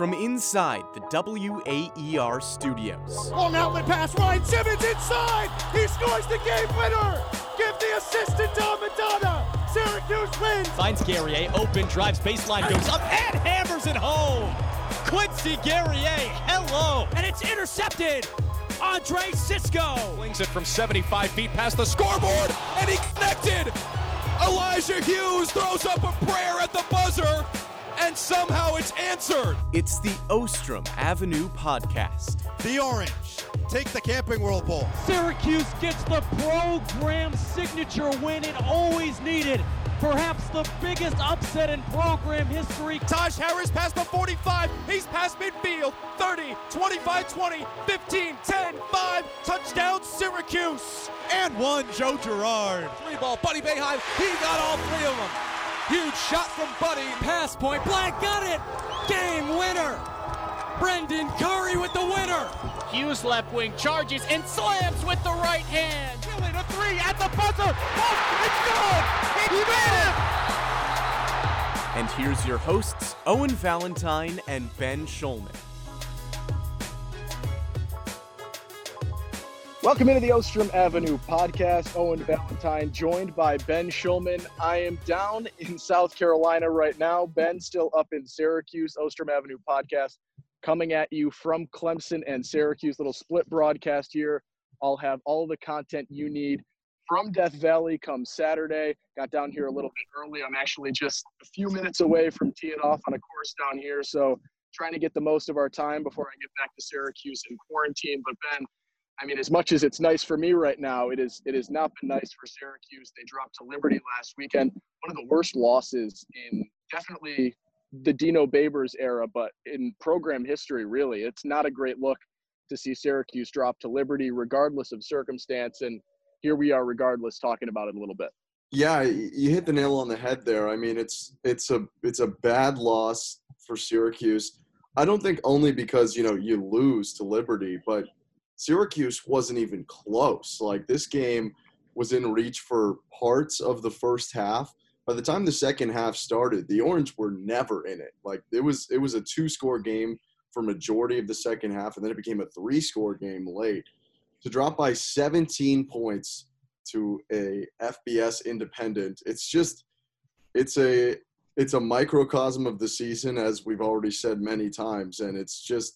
from inside the WAER studios. Long outlet pass, Ryan Simmons inside! He scores the game winner! Give the assist to Madonna! Syracuse wins! Finds Guerrier, open, drives baseline, goes up, and hammers it home! Quincy Guerrier, hello! And it's intercepted! Andre Cisco! Flings it from 75 feet past the scoreboard, and he connected! Elijah Hughes throws up a prayer at the buzzer, and somehow it's answered. It's the Ostrom Avenue Podcast. The Orange take the Camping World Bowl. Syracuse gets the program signature win it always needed. Perhaps the biggest upset in program history. Taj Harris past the 45. He's past midfield. 30, 25, 20, 15, 10, 5. Touchdown, Syracuse. And one, Joe Girard. 3-ball, Buddy Boeheim. He got all 3 of them. Huge shot from Buddy. Pass point blank, got it. Game winner. Brendan Curry with the winner. Hughes left wing charges and slams with the right hand. Killing a 3 at the buzzer. Oh, it's good. He made it. And here's your hosts, Owen Valentine and Ben Schulman. Welcome into the Ostrom Avenue Podcast. Owen Valentine joined by Ben Schulman. I am down in South Carolina right now. Ben still up in Syracuse. Ostrom Avenue Podcast coming at you from Clemson and Syracuse. Little split broadcast here. I'll have all the content you need from Death Valley come Saturday. Got down here a little bit early. I'm actually just a few minutes away from teeing off on a course down here. So trying to get the most of our time before I get back to Syracuse in quarantine. But Ben, I mean, as much as it's nice for me right now, it is not been nice for Syracuse. They dropped to Liberty last weekend. One of the worst losses in definitely the Dino Babers era, but in program history, really. It's not a great look to see Syracuse drop to Liberty, regardless of circumstance. And here we are, regardless, talking about it a little bit. Yeah, you hit the nail on the head there. I mean, it's a bad loss for Syracuse. I don't think only because, you lose to Liberty, but Syracuse wasn't even close. Like, this game was in reach for parts of the first half. By the time the second half started, the Orange were never in it. Like, it was a 2-score game for majority of the second half, and then it became a 3-score game late. To drop by 17 points to a FBS independent, it's a microcosm of the season, as we've already said many times, and it's just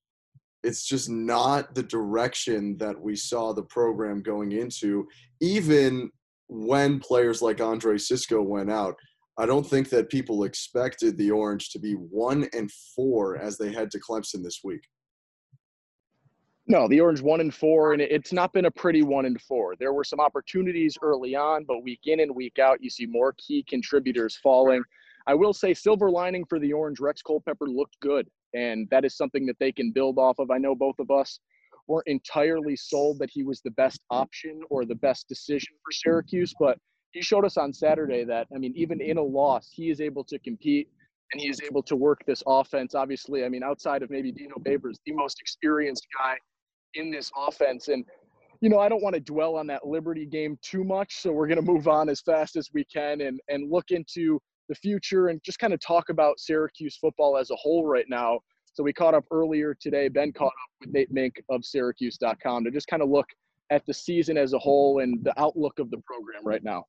not the direction that we saw the program going into. Even when players like Andre Cisco went out, I don't think that people expected the Orange to be 1-4 as they head to Clemson this week. No, the Orange 1-4, and it's not been a pretty 1-4. There were some opportunities early on, but week in and week out, you see more key contributors falling. I will say, silver lining for the Orange, Rex Culpepper looked good, and that is something that they can build off of. I know both of us weren't entirely sold that he was the best option or the best decision for Syracuse, but he showed us on Saturday that, I mean, even in a loss, he is able to compete and he is able to work this offense. Obviously, I mean, outside of maybe Dino Babers, the most experienced guy in this offense. And, I don't want to dwell on that Liberty game too much, so we're going to move on as fast as we can and look into the future and just kind of talk about Syracuse football as a whole right now. So we caught up earlier today. Ben caught up with Nate Mink of Syracuse.com to just kind of look at the season as a whole and the outlook of the program right now.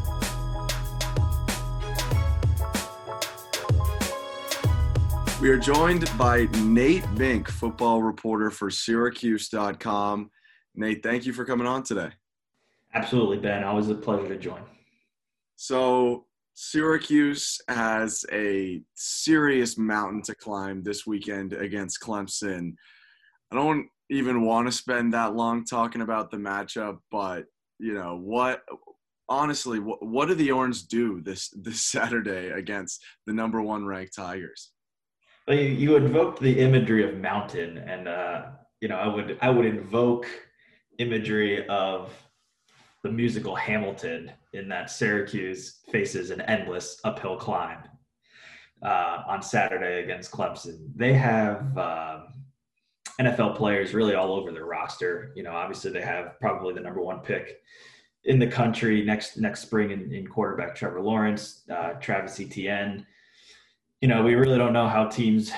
We are joined by Nate Mink, football reporter for Syracuse.com. Nate, thank you for coming on today. Absolutely, Ben. Always a pleasure to join. So Syracuse has a serious mountain to climb this weekend against Clemson. I don't even want to spend that long talking about the matchup, but what do the Orange do this Saturday against the number 1 ranked Tigers? Well, you invoked the imagery of mountain, and I would invoke imagery of the musical Hamilton, in that Syracuse faces an endless uphill climb on Saturday against Clemson. They have NFL players really all over their roster. Obviously they have probably the number 1 pick in the country next spring in quarterback Trevor Lawrence, Travis Etienne. We really don't know how teams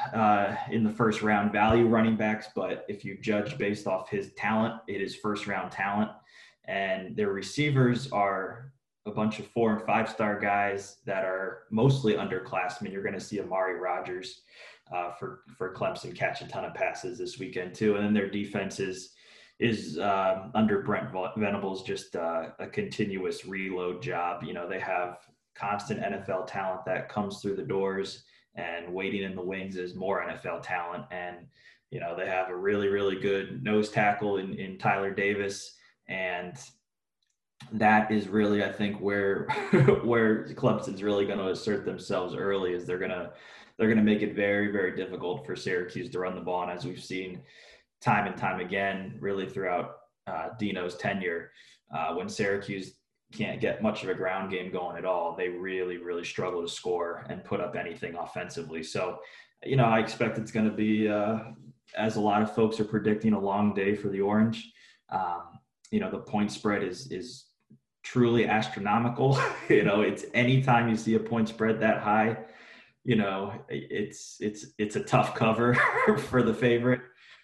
in the first round value running backs, but if you judge based off his talent, it is first round talent. And their receivers are a bunch of 4- and 5-star guys that are mostly underclassmen. You're going to see Amari Rodgers for Clemson catch a ton of passes this weekend too. And then their defense is under Brent Venables just a continuous reload job. You know, they have constant NFL talent that comes through the doors, and waiting in the wings is more NFL talent. And, you know, they have a really, really good nose tackle in Tyler Davis. And that is really, I think, where Clemson's really going to assert themselves early, is they're going to make it very, very difficult for Syracuse to run the ball. And as we've seen time and time again, really throughout Dino's tenure, when Syracuse can't get much of a ground game going at all, they really, really struggle to score and put up anything offensively. So, you know, I expect it's going to be, as a lot of folks are predicting, a long day for the Orange. You know, the point spread is truly astronomical. You know, it's anytime you see a point spread that high, you know, it's a tough cover for the favorite.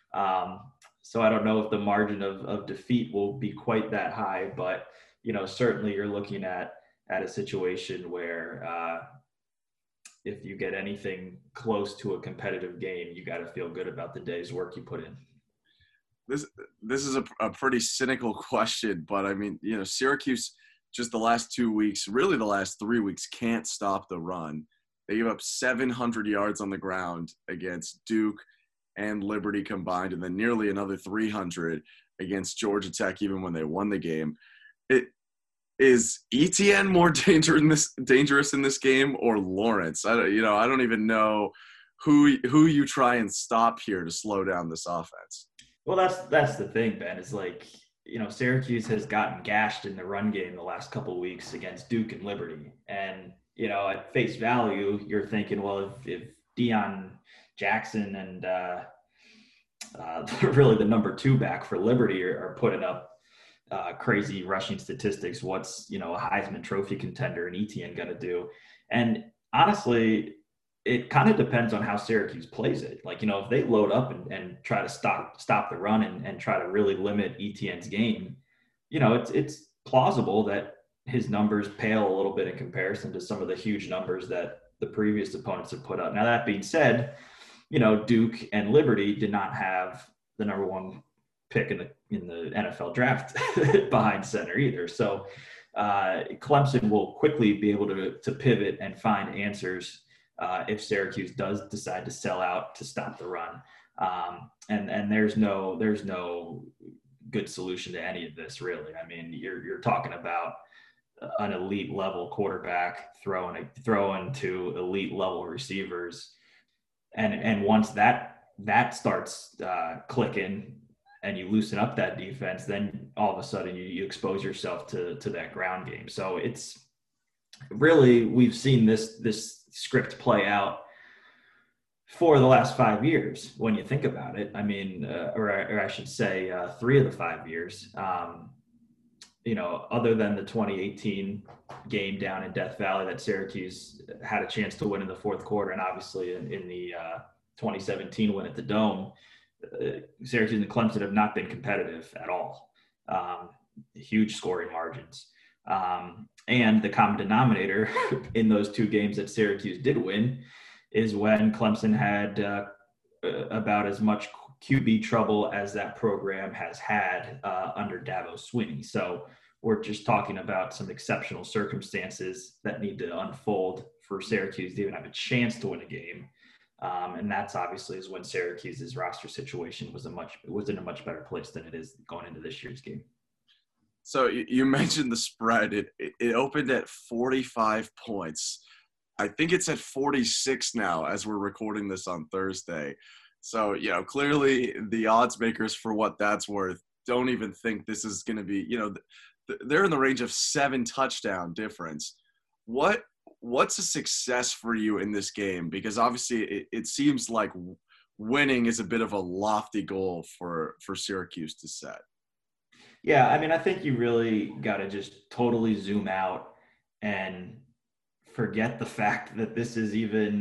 So I don't know if the margin of defeat will be quite that high, but, you know, certainly you're looking at a situation where if you get anything close to a competitive game, you got to feel good about the day's work you put in. This is a pretty cynical question, but I mean, you know, Syracuse just the last 2 weeks, really the last 3 weeks, can't stop the run. They gave up 700 yards on the ground against Duke and Liberty combined, and then nearly another 300 against Georgia Tech, even when they won the game. Is Etienne more dangerous in this game, or Lawrence? I don't even know who you try and stop here to slow down this offense. Well, that's the thing, Ben, is like, you know, Syracuse has gotten gashed in the run game the last couple of weeks against Duke and Liberty. And, you know, at face value, you're thinking, well, if Deion Jackson and really the number 2 back for Liberty are putting up crazy rushing statistics, what's, you know, a Heisman Trophy contender and Etienne going to do? And honestly, it kind of depends on how Syracuse plays it. Like, you know, if they load up and try to stop the run and try to really limit Etienne's game, you know, it's plausible that his numbers pale a little bit in comparison to some of the huge numbers that the previous opponents have put up. Now, that being said, you know, Duke and Liberty did not have the number 1 pick in the NFL draft behind center either. So Clemson will quickly be able to pivot and find answers if Syracuse does decide to sell out to stop the run. And there's no good solution to any of this, really. I mean, you're talking about an elite level quarterback throwing to elite level receivers. And once that starts clicking and you loosen up that defense, then all of a sudden you expose yourself to that ground game. So it's really, we've seen this script play out for the last 5 years when you think about it. I mean, or I should say 3 of the 5 years. You know, other than the 2018 game down in Death Valley that Syracuse had a chance to win in the fourth quarter, and obviously in the 2017 win at the Dome, Syracuse and Clemson have not been competitive at all. Huge scoring margins. And the common denominator in those 2 games that Syracuse did win is when Clemson had about as much QB trouble as that program has had under Dabo Swinney. So we're just talking about some exceptional circumstances that need to unfold for Syracuse to even have a chance to win a game. And that's obviously is when Syracuse's roster situation was in a much better place than it is going into this year's game. So you mentioned the spread. It opened at 45 points. I think it's at 46 now as we're recording this on Thursday. So, you know, clearly the odds makers, for what that's worth, don't even think this is going to be, you know, they're in the range of 7 touchdown difference. What's a success for you in this game? Because obviously it seems like winning is a bit of a lofty goal for Syracuse to set. Yeah, I mean, I think you really got to just totally zoom out and forget the fact that this is even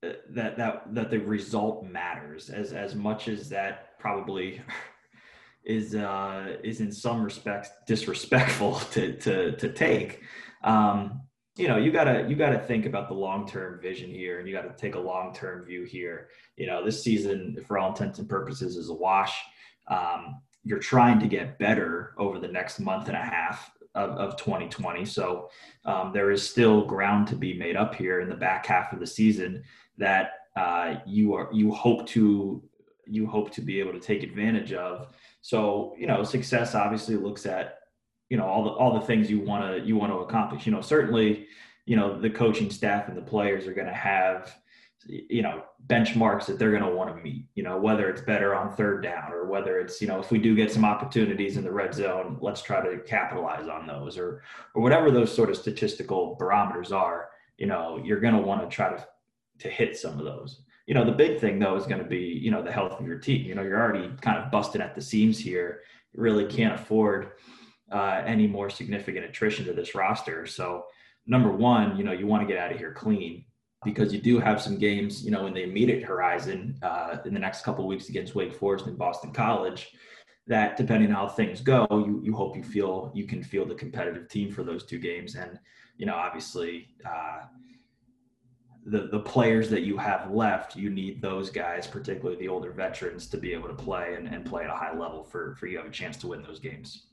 that the result matters as much as that probably is in some respects disrespectful to take. You gotta think about the long-term vision here, and you got to take a long-term view here. This season, for all intents and purposes, is a wash. You're trying to get better over the next month and a half of 2020. So there is still ground to be made up here in the back half of the season that you hope to be able to take advantage of. So, success obviously looks at, all the things you want to accomplish. Certainly, the coaching staff and the players are going to have, benchmarks that they're going to want to meet, whether it's better on third down or whether it's, if we do get some opportunities in the red zone, let's try to capitalize on those or whatever those sort of statistical barometers are, you're going to want to try to hit some of those. The big thing though is going to be, the health of your team. You're already kind of busted at the seams here. You really can't afford any more significant attrition to this roster. So number one, you want to get out of here clean, because you do have some games, in the immediate horizon in the next couple of weeks against Wake Forest and Boston College, that depending on how things go, you hope you can feel the competitive team for those two games. And, obviously the players that you have left, you need those guys, particularly the older veterans, to be able to play and play at a high level for you to have a chance to win those games.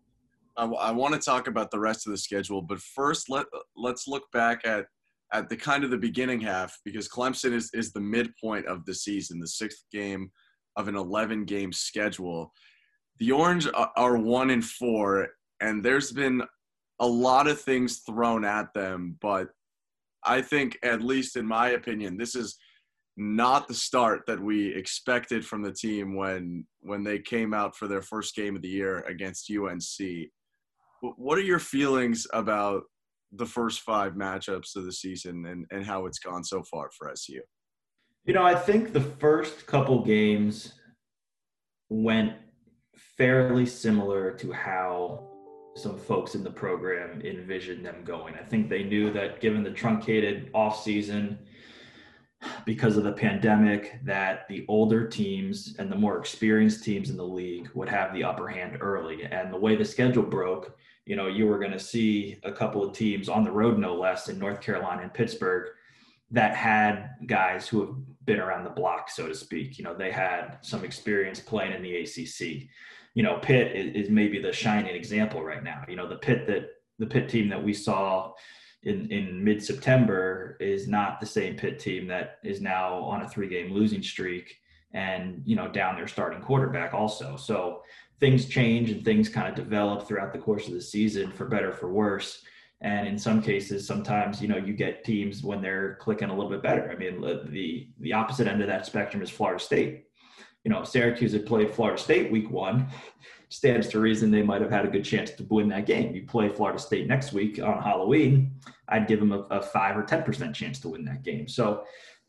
I want to talk about the rest of the schedule, but first let's look back at the kind of the beginning half, because Clemson is the midpoint of the season, the sixth game of an 11-game schedule. The Orange are 1-4, and there's been a lot of things thrown at them, but I think, at least in my opinion, this is not the start that we expected from the team when they came out for their first game of the year against UNC. What are your feelings about the first 5 matchups of the season and how it's gone so far for SU? I think the first couple games went fairly similar to how some folks in the program envisioned them going. I think they knew that given the truncated offseason because of the pandemic, that the older teams and the more experienced teams in the league would have the upper hand early. And the way the schedule broke, you were going to see a couple of teams on the road, no less, in North Carolina and Pittsburgh, that had guys who have been around the block, so to speak. They had some experience playing in the ACC. Pitt is maybe the shining example right now. The Pitt team that we saw in mid-September is not the same Pitt team that is now on a 3-game losing streak and, down their starting quarterback also. So things change and things kind of develop throughout the course of the season, for better, for worse. And in some cases, sometimes, you get teams when they're clicking a little bit better. I mean, the opposite end of that spectrum is Florida State. Syracuse had played Florida State week 1. Stands to reason they might have had a good chance to win that game. You play Florida State next week on Halloween, I'd give them a 5 or 10% chance to win that game. So,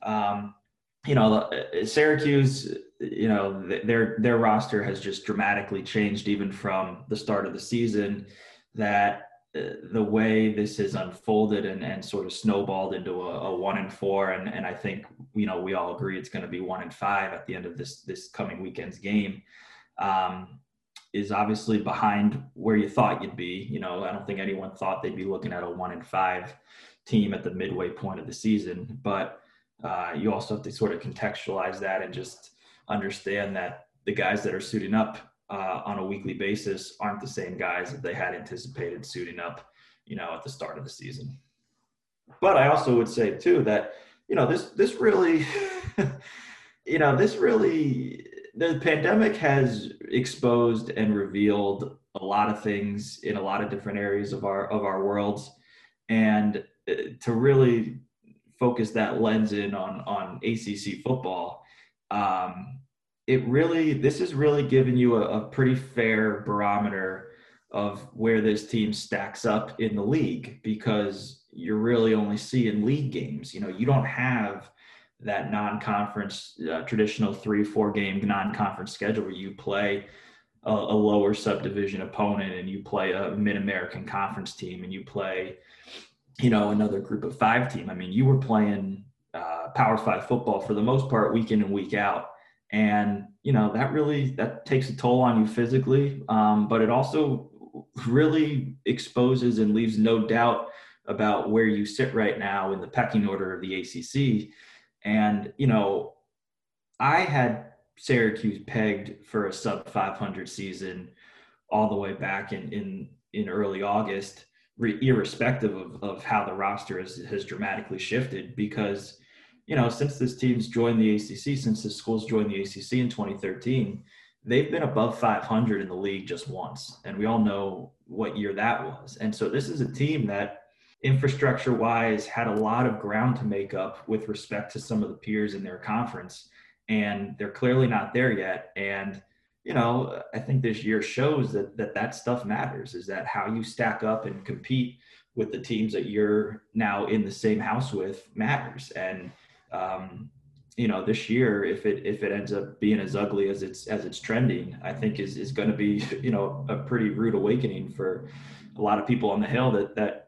Syracuse, their roster has just dramatically changed even from the start of the season, that the way this has unfolded and sort of snowballed into a 1-4. And I think, we all agree it's going to be 1-5 at the end of this coming weekend's game, is obviously behind where you thought you'd be. I don't think anyone thought they'd be looking at a 1-5 team at the midway point of the season, but you also have to sort of contextualize that and just understand that the guys that are suiting up on a weekly basis aren't the same guys that they had anticipated suiting up, at the start of the season. But I also would say too that, this really, the pandemic has exposed and revealed a lot of things in a lot of different areas of our worlds. And to really focus that lens in on ACC football, this has really given you a pretty fair barometer of where this team stacks up in the league, because you're really only seeing league games. You don't have that non-conference, traditional 3-4 game non-conference schedule where you play a lower subdivision opponent and you play a mid-American conference team and you play, another group of 5 team. I mean, you were playing Power 5 football for the most part, week in and week out. And, that takes a toll on you physically, but it also really exposes and leaves no doubt about where you sit right now in the pecking order of the ACC. And, I had Syracuse pegged for a sub 500 season all the way back in early August, irrespective of how the roster has dramatically shifted, because, since this team's joined the ACC, since the school's joined the ACC in 2013, they've been above 500 in the league just once. And we all know what year that was. And so this is a team that infrastructure-wise had a lot of ground to make up with respect to some of the peers in their conference. And they're clearly not there yet. And, I think this year shows that stuff matters, is that how you stack up and compete with the teams that you're now in the same house with matters. And, this year, if it ends up being as ugly as it's trending, I think is going to be, a pretty rude awakening for a lot of people on the Hill that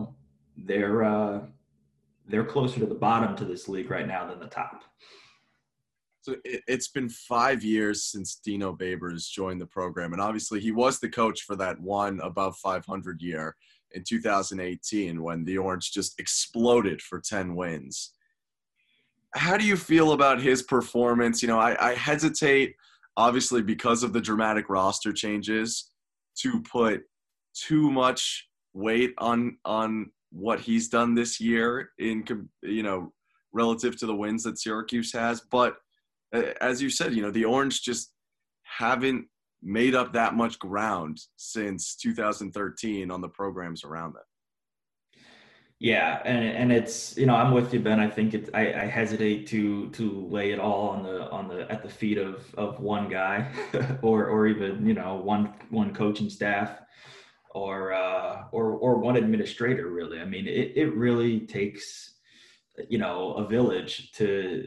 they're closer to the bottom to this league right now than the top. So it's been 5 years since Dino Babers joined the program, and obviously he was the coach for that one above 500 year in 2018 when the Orange just exploded for 10 wins. How do you feel about his performance? I hesitate, obviously, because of the dramatic roster changes, to put too much weight on what he's done this year in, relative to the wins that Syracuse has. But as you said, the Orange just haven't made up that much ground since 2013 on the programs around them. Yeah, and it's, I'm with you, Ben. I think I hesitate to lay it all at the feet of one guy or even one coaching staff or one administrator, really. I mean, it really takes a village to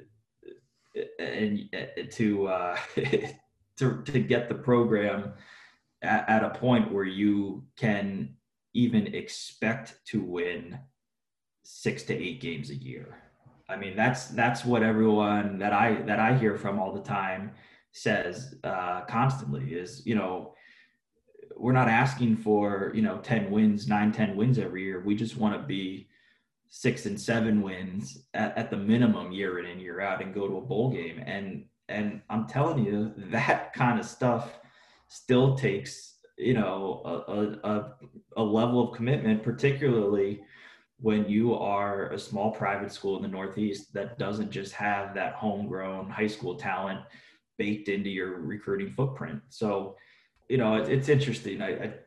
get the program at a point where you can even expect to win 6 to 8 games a year. I mean, that's what everyone that I hear from all the time says constantly is, we're not asking for 10 wins, 9-10 wins every year. We just want to be 6 and 7 wins at the minimum year in and year out and go to a bowl game. And I'm telling you, that kind of stuff still takes, a level of commitment, particularly when you are a small private school in the Northeast that doesn't just have that homegrown high school talent baked into your recruiting footprint. So, it's interesting.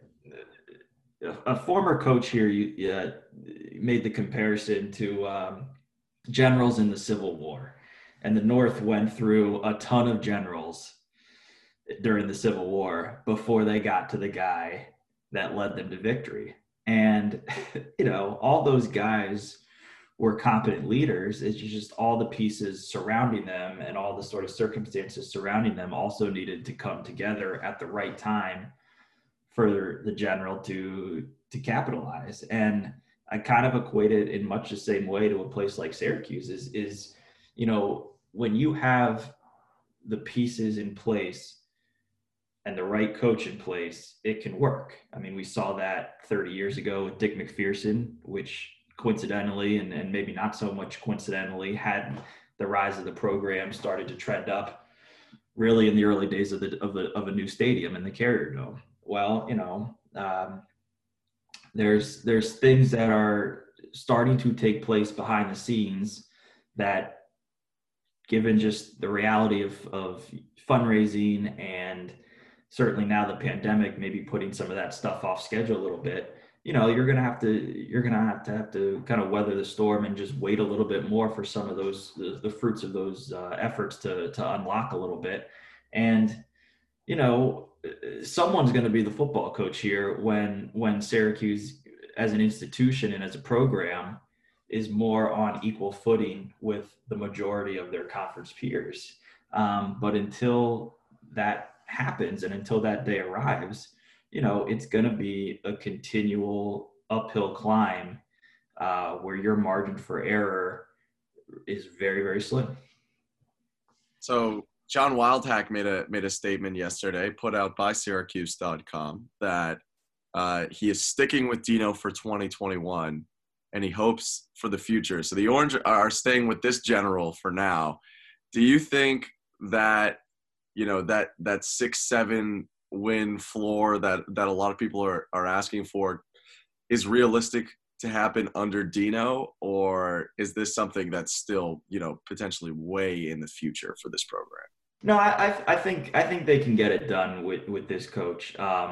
A former coach here made the comparison to generals in the Civil War, and the North went through a ton of generals during the Civil War before they got to the guy that led them to victory. And, all those guys were competent leaders. It's just all the pieces surrounding them and all the sort of circumstances surrounding them also needed to come together at the right time for the general to capitalize. And I kind of equate it in much the same way to a place like Syracuse is when you have the pieces in place and the right coach in place, it can work. I mean, we saw that 30 years ago with Dick McPherson, which coincidentally, and maybe not so much coincidentally, had the rise of the program started to trend up really in the early days of a new stadium in the Carrier Dome. Well, there's things that are starting to take place behind the scenes that, given just the reality of fundraising and certainly now the pandemic maybe putting some of that stuff off schedule a little bit, you're gonna have to kind of weather the storm and just wait a little bit more for some of those the fruits of those efforts to unlock a little bit. And someone's going to be the football coach here when Syracuse as an institution and as a program is more on equal footing with the majority of their conference peers. But until that happens and until that day arrives, it's going to be a continual uphill climb where your margin for error is very, very slim. So John Wildhack made a statement yesterday, put out by Syracuse.com, that he is sticking with Dino for 2021, and he hopes for the future. So the Orange are staying with this general for now. Do you think that, that 6-7 win floor that a lot of people are asking for is realistic to happen under Dino, or is this something that's still, potentially way in the future for this program? No, I think they can get it done with this coach.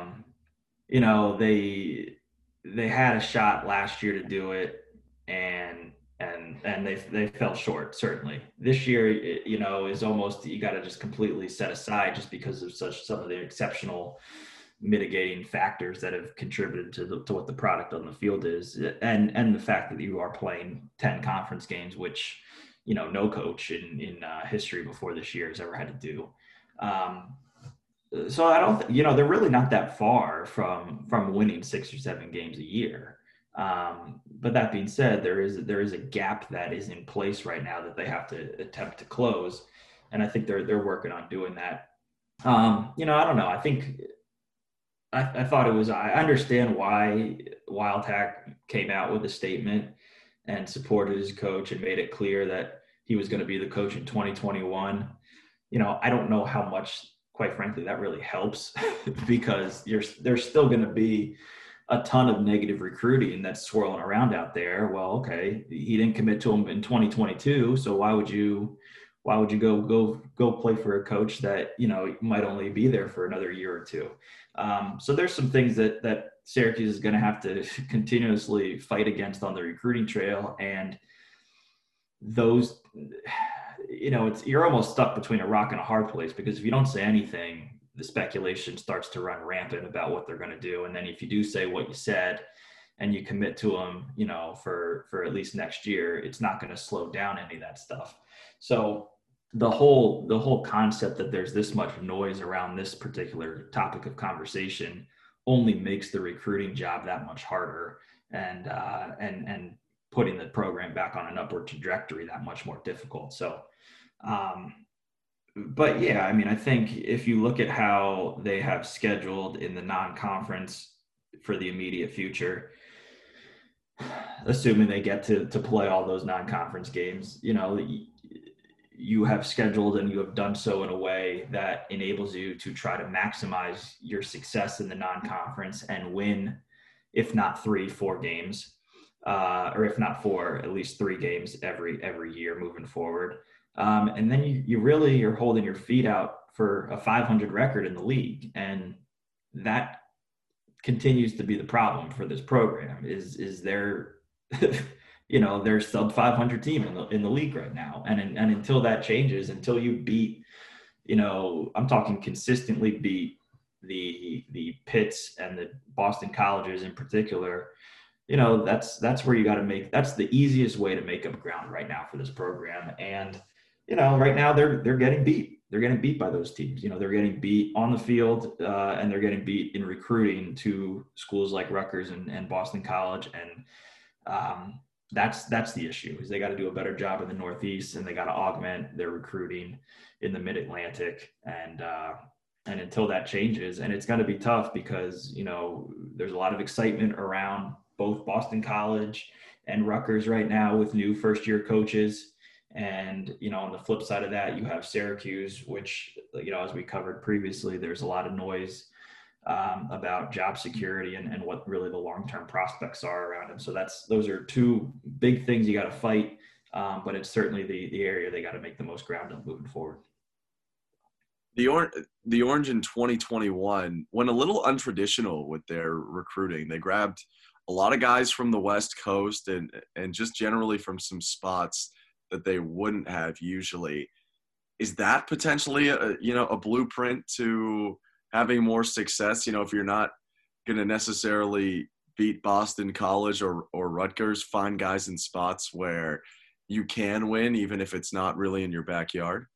They had a shot last year to do it, and they fell short, certainly. This year, is almost, you got to just completely set aside just because of some of the exceptional mitigating factors that have contributed to what the product on the field is, and the fact that you are playing 10 conference games, which no coach in history before this year has ever had to do. So I don't, they're really not that far from winning 6 or 7 games a year. But that being said, there is a gap that is in place right now that they have to attempt to close, and I think they're working on doing that. I don't know. I think I thought it was. I understand why Wildhack came out with a statement and supported his coach and made it clear that he was going to be the coach in 2021. I don't know how much, quite frankly, that really helps because there's still going to be a ton of negative recruiting that's swirling around out there. Well, okay, he didn't commit to him in 2022, so why would you go play for a coach that might only be there for another year or two? So there's some things that Syracuse is going to have to continuously fight against on the recruiting trail, and those, you're almost stuck between a rock and a hard place, because if you don't say anything, the speculation starts to run rampant about what they're going to do. And then if you do say what you said and you commit to them, for at least next year, it's not going to slow down any of that stuff. So the whole concept that there's this much noise around this particular topic of conversation only makes the recruiting job that much harder, and putting the program back on an upward trajectory that much more difficult. So, but yeah, I think if you look at how they have scheduled in the non-conference for the immediate future, assuming they get to play all those non-conference games, you have scheduled and you have done so in a way that enables you to try to maximize your success in the non-conference and win, if not 3-4 games, or if not 4, at least 3 games every year moving forward. And then you're holding your feet out for a 500 record in the league. And that continues to be the problem for this program is their, their sub 500 team in the league right now. And until that changes, until you beat, I'm talking consistently beat the Pitts and the Boston Colleges in particular, that's where you got to that's the easiest way to make up ground right now for this program. And, right now they're getting beat. They're getting beat by those teams. They're getting beat on the field, and they're getting beat in recruiting to schools like Rutgers and Boston College. And that's the issue, is they got to do a better job in the Northeast, and they got to augment their recruiting in the Mid-Atlantic. And until that changes, and it's going to be tough because, there's a lot of excitement around both Boston College and Rutgers right now with new first-year coaches. And, on the flip side of that, you have Syracuse, which, as we covered previously, there's a lot of noise about job security and what really the long-term prospects are around them. So those are 2 big things you got to fight. But it's certainly the area they got to make the most ground up moving forward. The Orange in 2021 went a little untraditional with their recruiting. They grabbed a lot of guys from the West Coast and just generally from some spots that they wouldn't have usually. Is that potentially a blueprint to having more success? If you're not going to necessarily beat Boston College or Rutgers, find guys in spots where you can win, even if it's not really in your backyard.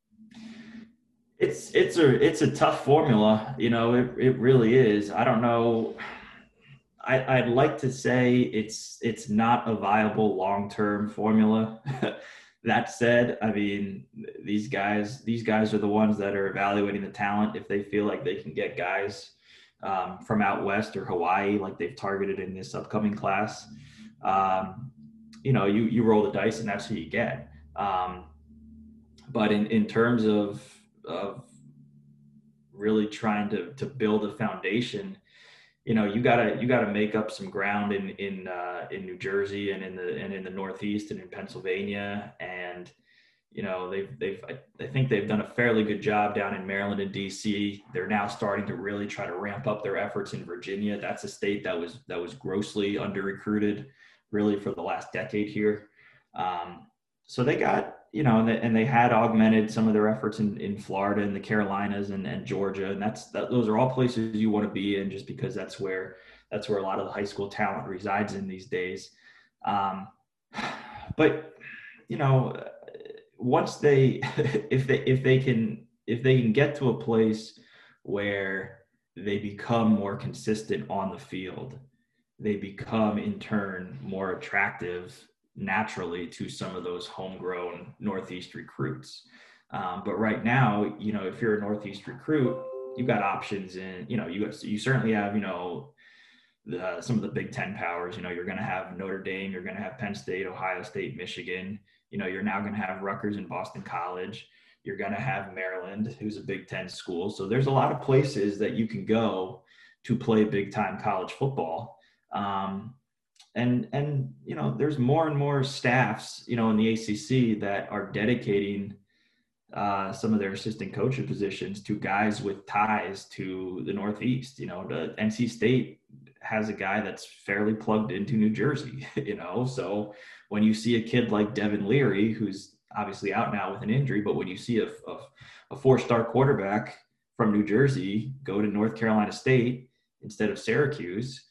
It's a tough formula. It really is. I don't know. I'd like to say it's not a viable long-term formula. That said, I mean, these guys are the ones that are evaluating the talent. If they feel like they can get guys from out west or Hawaii, like they've targeted in this upcoming class, you roll the dice and that's who you get. But in terms of really trying to build a foundation, you gotta make up some ground in New Jersey and in the Northeast and in Pennsylvania, and I think they've done a fairly good job down in Maryland and DC. They're now starting to really try to ramp up their efforts in Virginia. That's a state that was grossly under recruited really for the last decade here. So they got, and they had augmented some of their efforts in Florida and the Carolinas and Georgia. And those are all places you want to be in, just because that's where a lot of the high school talent resides in these days. But, once if they can get to a place where they become more consistent on the field, they become in turn more attractive naturally to some of those homegrown Northeast recruits. But right now, if you're a Northeast recruit, you've got options in, you certainly have, some of the Big Ten powers. You're going to have Notre Dame, you're going to have Penn State, Ohio State, Michigan. You're now going to have Rutgers and Boston College. You're going to have Maryland, who's a Big Ten school. So there's a lot of places that you can go to play big time college football. And there's more and more staffs, in the ACC that are dedicating some of their assistant coaching positions to guys with ties to the Northeast. The NC State has a guy that's fairly plugged into New Jersey, so when you see a kid like Devin Leary, who's obviously out now with an injury, but when you see a 4-star quarterback from New Jersey go to North Carolina State instead of Syracuse,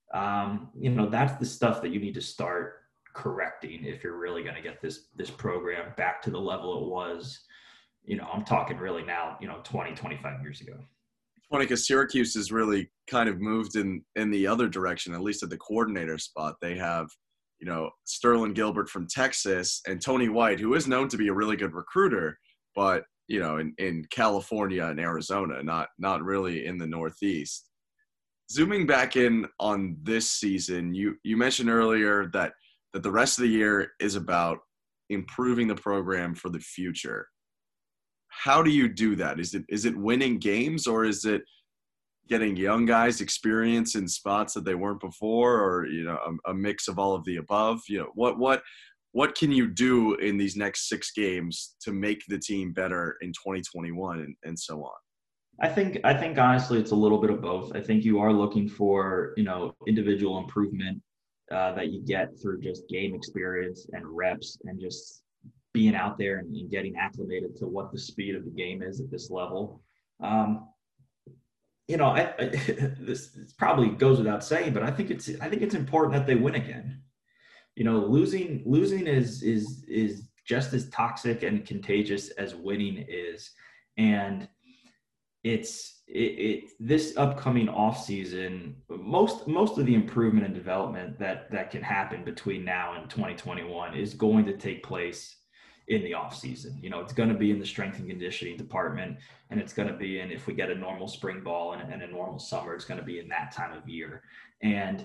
that's the stuff that you need to start correcting if you're really going to get this program back to the level it was, I'm talking really now, 20, 25 years ago. It's funny because Syracuse has really kind of moved in the other direction, at least at the coordinator spot. They have, Sterling Gilbert from Texas and Tony White, who is known to be a really good recruiter, but, in California and Arizona, not really in the Northeast. Zooming back in on this season, you mentioned earlier that the rest of the year is about improving the program for the future. How do you do that? Is it winning games, or is it getting young guys experience in spots that they weren't before, or a mix of all of the above? What can you do in these next 6 games to make the team better in 2021 and so on? I think honestly it's a little bit of both. I think you are looking for, individual improvement that you get through just game experience and reps and just being out there and getting acclimated to what the speed of the game is at this level. This probably goes without saying, but I think it's important that they win again. Losing is just as toxic and contagious as winning is. And this upcoming off season, most of the improvement and development that can happen between now and 2021 is going to take place in the off season. It's going to be in the strength and conditioning department, and it's going to be in, if we get a normal spring ball and a normal summer, it's going to be in that time of year. And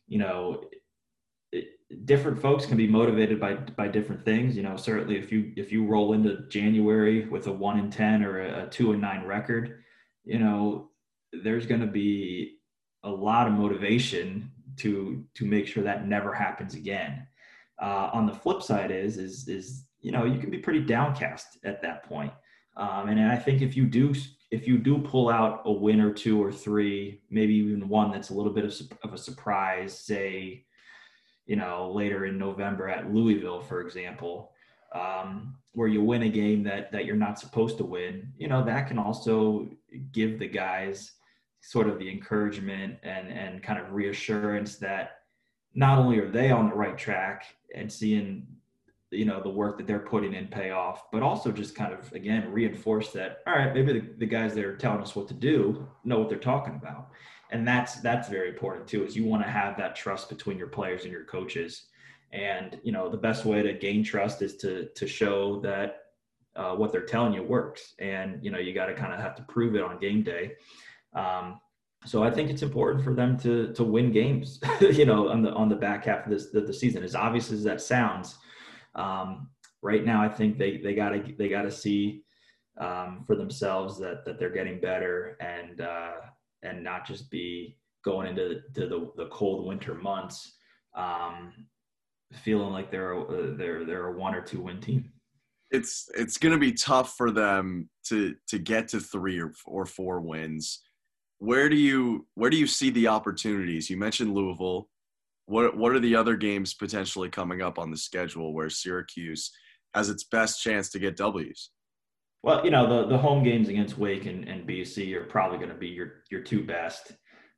different folks can be motivated by different things. Certainly if you roll into January with a 1-10 or a 2-9 record, there's going to be a lot of motivation to make sure that never happens again. On the flip side is you can be pretty downcast at that point. And I think if you do pull out a win or 2 or 3, maybe even one that's a little bit of a surprise, say, later in November at Louisville, for example, where you win a game that you're not supposed to win, that can also give the guys sort of the encouragement and kind of reassurance that not only are they on the right track and seeing, the work that they're putting in pay off, but also just kind of, again, reinforce that, all right, maybe the guys that are telling us what to do know what they're talking about. And that's very important too, is you want to have that trust between your players and your coaches. And, the best way to gain trust is to show that what they're telling you works. And, you got to kind of have to prove it on game day. So I think it's important for them to win games, on the back half of the season. As obvious as that sounds, right now I think they gotta see for themselves that they're getting better and not just be going into the cold winter months feeling like they're a 1 or 2 win team. It's going to be tough for them to get to 3 or 4 wins. Where do you see the opportunities? You mentioned Louisville. What are the other games potentially coming up on the schedule where Syracuse has its best chance to get W's? Well, the home games against Wake and BC are probably going to be your 2 best.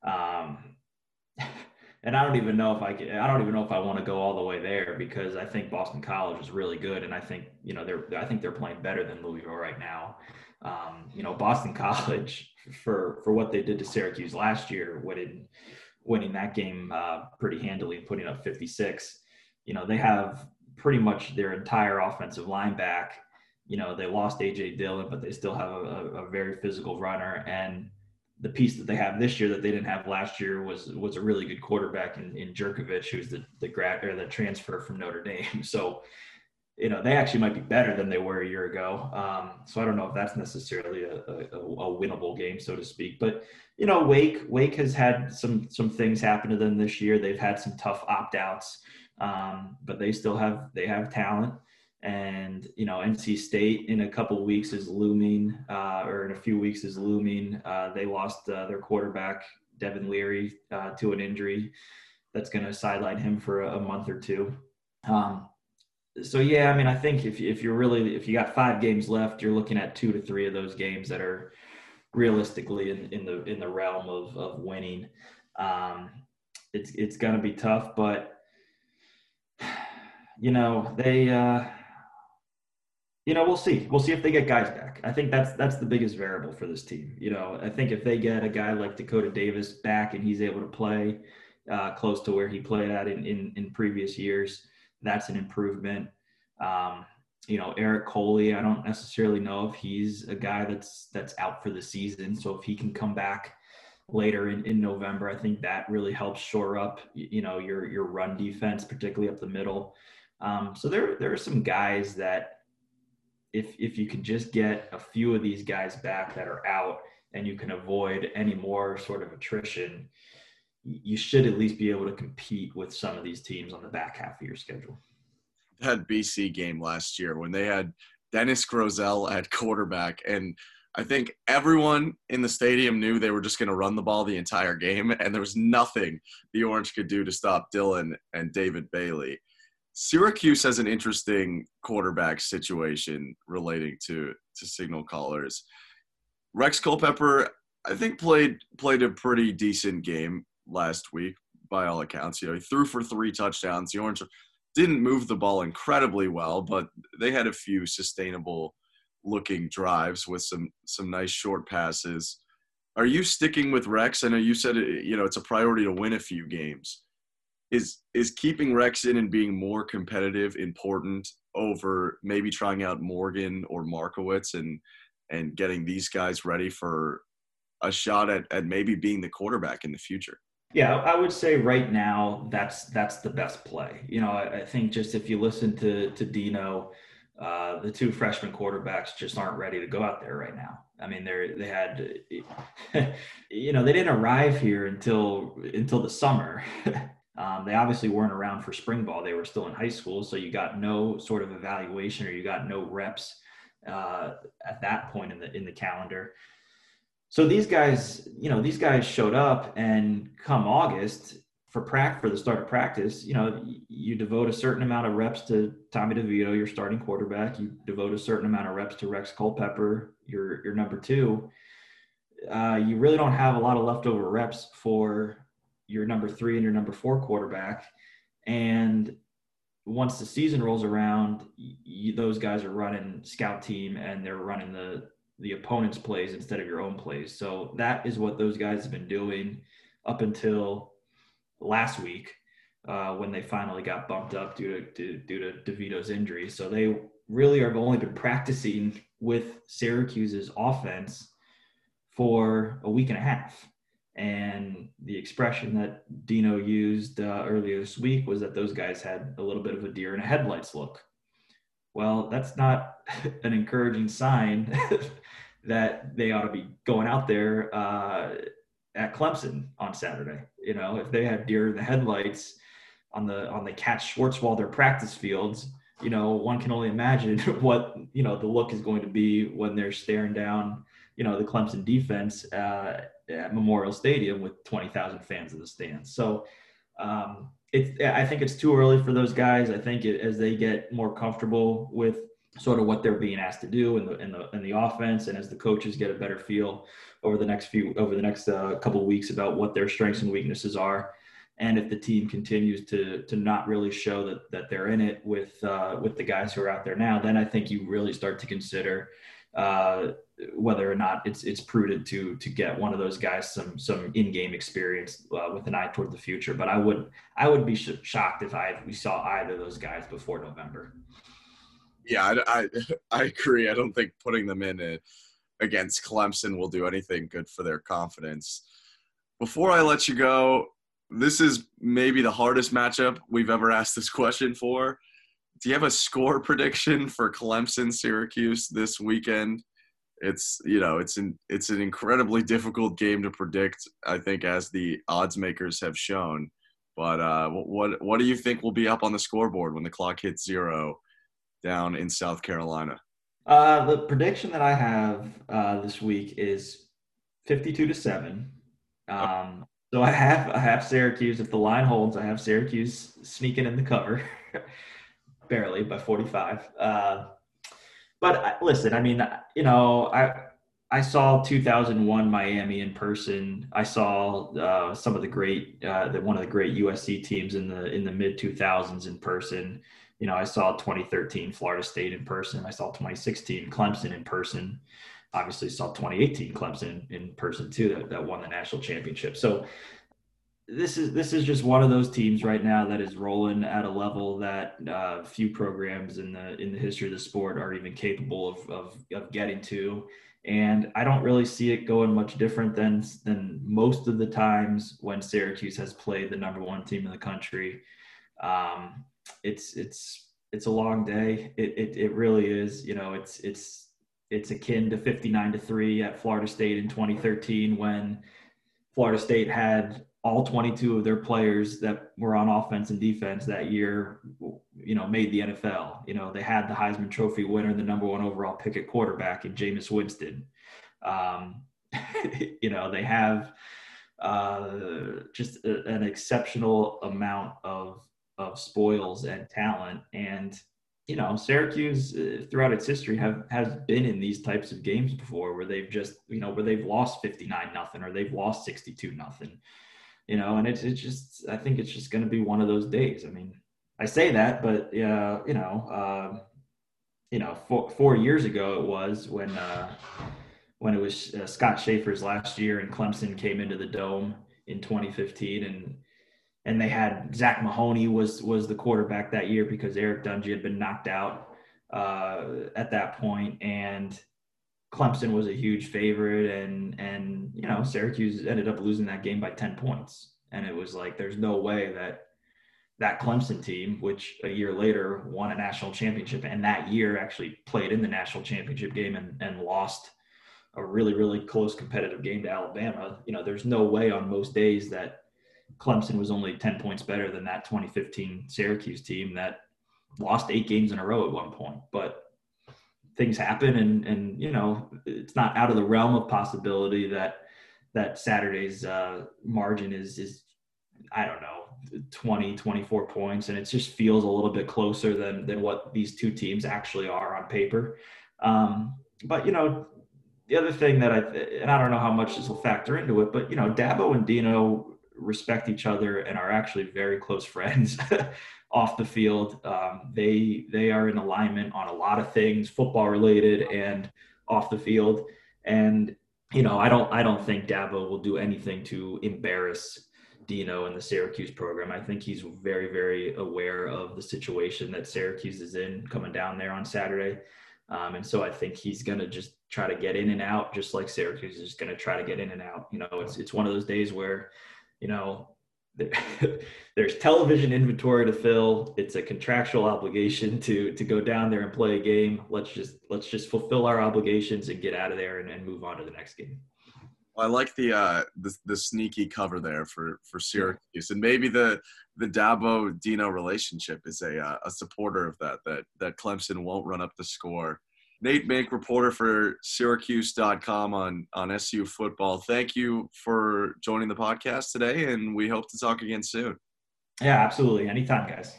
And I don't even know if I want to go all the way there, because I think Boston College is really good, and I think they're playing better than Louisville right now. Boston College, for what they did to Syracuse last year, winning that game pretty handily and putting up 56. They have pretty much their entire offensive line back. They lost A.J. Dillon, but they still have a very physical runner. And the piece that they have this year that they didn't have last year was a really good quarterback in Jerkovich, who's the transfer from Notre Dame. So, they actually might be better than they were a year ago. So I don't know if that's necessarily a winnable game, so to speak. But, Wake has had some things happen to them this year. They've had some tough opt-outs, but they have talent. And, NC State in a couple of weeks is looming, or in a few weeks is looming. They lost their quarterback, Devin Leary, to an injury that's going to sideline him for a month or 2. So, yeah, I think if you got 5 games left, you're looking at 2 to 3 of those games that are realistically in the realm of winning. It's going to be tough, but, we'll see. We'll see if they get guys back. I think that's the biggest variable for this team. I think if they get a guy like Dakota Davis back and he's able to play close to where he played at in previous years, that's an improvement. Eric Coley, I don't necessarily know if he's a guy that's out for the season. So if he can come back later in November, I think that really helps shore up, your run defense, particularly up the middle. So there are some guys that, if you can just get a few of these guys back that are out and you can avoid any more sort of attrition, you should at least be able to compete with some of these teams on the back half of your schedule. That BC game last year when they had Dennis Grosel at quarterback, and I think everyone in the stadium knew they were just going to run the ball the entire game, and there was nothing the Orange could do to stop Dillon and David Bailey. Syracuse has an interesting quarterback situation relating to signal callers. Rex Culpepper, I think, played a pretty decent game last week by all accounts. He threw for 3 touchdowns. The Orange didn't move the ball incredibly well, but they had a few sustainable-looking drives with some nice short passes. Are you sticking with Rex? I know you said it's a priority to win a few games. Is keeping Rex in and being more competitive important over maybe trying out Morgan or Markowitz and getting these guys ready for a shot at maybe being the quarterback in the future? Yeah, I would say right now that's the best play. I think just if you listen to Dino, the 2 freshman quarterbacks just aren't ready to go out there right now. They had, they didn't arrive here until the summer. They obviously weren't around for spring ball. They were still in high school, so you got no sort of evaluation or you got no reps at that point in the calendar. So these guys showed up, and come August for the start of practice, you devote a certain amount of reps to Tommy DeVito, your starting quarterback. You devote a certain amount of reps to Rex Culpepper, your number 2. You really don't have a lot of leftover reps for your number 3 and your number 4 quarterback. And once the season rolls around, those guys are running scout team and they're running the opponent's plays instead of your own plays. So that is what those guys have been doing up until last week. when they finally got bumped up due to DeVito's injury. So they really have only been practicing with Syracuse's offense for a week and a half. And the expression that Dino used earlier this week was that those guys had a little bit of a deer in the headlights look. Well, that's not an encouraging sign that they ought to be going out there at Clemson on Saturday. You know, if they had deer in the headlights on the Cat Schwarzwalder practice fields, you know, one can only imagine what, you know, the look is going to be when they're staring down, you know, the Clemson defense at Memorial Stadium with 20,000 fans in the stands. So I think it's too early for those guys. I think as they get more comfortable with sort of what they're being asked to do in the offense, and as the coaches get a better feel over the next couple of weeks about what their strengths and weaknesses are, and if the team continues to not really show that they're in it with the guys who are out there now, then I think you really start to consider whether or not it's prudent to get one of those guys some in-game experience with an eye toward the future. But I would be shocked if we saw either of those guys before November. Yeah, I agree. I don't think putting them in against Clemson will do anything good for their confidence. Before I let you go, this is maybe the hardest matchup we've ever asked this question for. Do you have a score prediction for Clemson-Syracuse this weekend? It's an incredibly difficult game to predict, I think, as the odds makers have shown. But what do you think will be up on the scoreboard when the clock hits 0 down in South Carolina? The prediction that I have this week is 52-7. So I have Syracuse. If the line holds, I have Syracuse sneaking in the cover, barely by 45. But listen, I mean, you know, I saw 2001 Miami in person. I saw some of the great, one of the great USC teams in the mid 2000s in person. You know, I saw 2013 Florida State in person. I saw 2016 Clemson in person. Obviously saw 2018 Clemson in person too, that won the national championship. So this is just one of those teams right now that is rolling at a level that few programs in the history of the sport are even capable of getting to. And I don't really see it going much different than most of the times when Syracuse has played the number one team in the country. It's a long day. It really is. You know, it's akin to 59-3 at Florida State in 2013 when Florida State had all 22 of their players that were on offense and defense that year, you know, made the NFL. You know, they had the Heisman Trophy winner, the number one overall pick at quarterback in Jameis Winston. You know, they have just an exceptional amount of spoils and talent. And, you know, Syracuse throughout its history has been in these types of games before where they've just, you know, where they've lost 59-0 or they've lost 62-0, you know, and it's just, I think it's just going to be one of those days. I mean, I say that, but, you know, 4 years ago it was when it was Scott Schaefer's last year and Clemson came into the Dome in 2015 and they had Zach Mahoney was the quarterback that year because Eric Dungy had been knocked out at that point, and Clemson was a huge favorite, and you know, Syracuse ended up losing that game by 10 points, and it was like there's no way that Clemson team, which a year later won a national championship, and that year actually played in the national championship game and lost a really, really close competitive game to Alabama. You know, there's no way on most days that Clemson was only 10 points better than that 2015 Syracuse team that lost 8 games in a row at one point. But things happen, and you know, it's not out of the realm of possibility that Saturday's margin is I don't know, 20, 24 points, and it just feels a little bit closer than what these two teams actually are on paper. But you know, the other thing that I don't know how much this will factor into it, but you know, Dabo and Dino respect each other and are actually very close friends off the field. They are in alignment on a lot of things, football related and off the field. And, you know, I don't think Dabo will do anything to embarrass Dino and the Syracuse program. I think he's very, very aware of the situation that Syracuse is in coming down there on Saturday. And so I think he's going to just try to get in and out, just like Syracuse is going to try to get in and out. It's one of those days where, there's television inventory to fill. It's a contractual obligation to go down there and play a game. Let's just fulfill our obligations and get out of there and move on to the next game. Well, I like the sneaky cover there for Syracuse, and maybe the Dabo Dino relationship is a supporter of that Clemson won't run up the score. Nate Mink, reporter for Syracuse.com on SU football. Thank you for joining the podcast today, and we hope to talk again soon. Yeah, absolutely. Anytime, guys.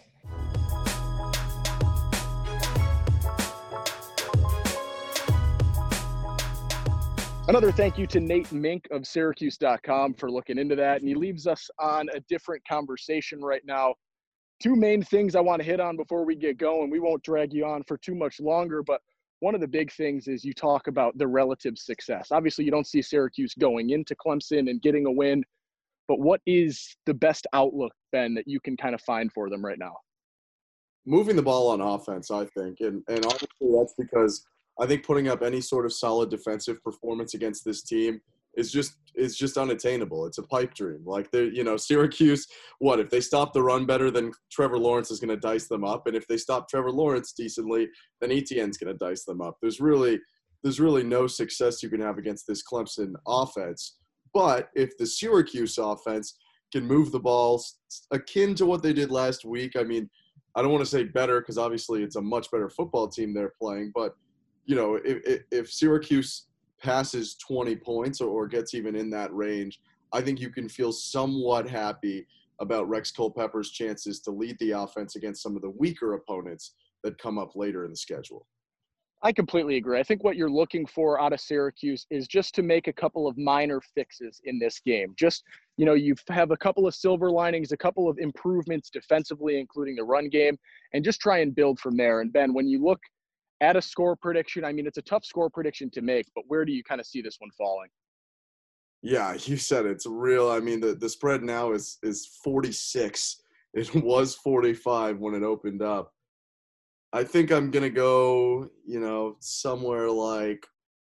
Another thank you to Nate Mink of Syracuse.com for looking into that. And he leaves us on a different conversation right now. Two main things I want to hit on before we get going. We won't drag you on for too much longer, but one of the big things is you talk about the relative success. Obviously, you don't see Syracuse going into Clemson and getting a win, but what is the best outlook, Ben, that you can kind of find for them right now? Moving the ball on offense, I think. And honestly, that's because I think putting up any sort of solid defensive performance against this team is just unattainable. It's a pipe dream. Like, Syracuse, if they stop the run better, then Trevor Lawrence is going to dice them up. And if they stop Trevor Lawrence decently, then Etienne's going to dice them up. There's really no success you can have against this Clemson offense. But if the Syracuse offense can move the ball akin to what they did last week, I mean, I don't want to say better because obviously it's a much better football team they're playing, but if Syracuse passes 20 points or gets even in that range, I think you can feel somewhat happy about Rex Culpepper's chances to lead the offense against some of the weaker opponents that come up later in the schedule. I completely agree. I think what you're looking for out of Syracuse is just to make a couple of minor fixes in this game. Just, you have a couple of silver linings, a couple of improvements defensively, including the run game, and just try and build from there. And Ben, when you look at a score prediction, I mean, it's a tough score prediction to make, but where do you kind of see this one falling? Yeah, you said it. It's real. I mean, the spread now is 46. It was 45 when it opened up. I think I'm going to go, somewhere like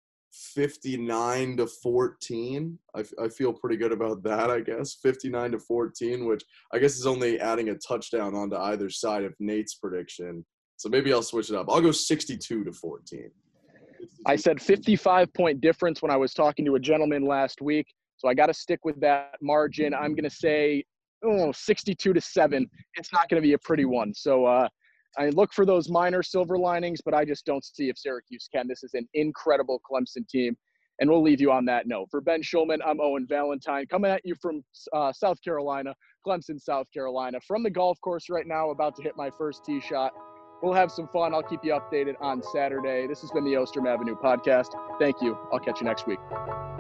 59-14. I feel pretty good about that, I guess. 59-14, which I guess is only adding a touchdown onto either side of Nate's prediction. So maybe I'll switch it up. I'll go 62-14. I said 55-point difference when I was talking to a gentleman last week. So I got to stick with that margin. I'm going to say 62-7. It's not going to be a pretty one. So I look for those minor silver linings, but I just don't see if Syracuse can. This is an incredible Clemson team. And we'll leave you on that note. For Ben Schulman, I'm Owen Valentine, coming at you from South Carolina, Clemson, South Carolina. From the golf course right now, about to hit my first tee shot. We'll have some fun. I'll keep you updated on Saturday. This has been the Ostrom Avenue Podcast. Thank you. I'll catch you next week.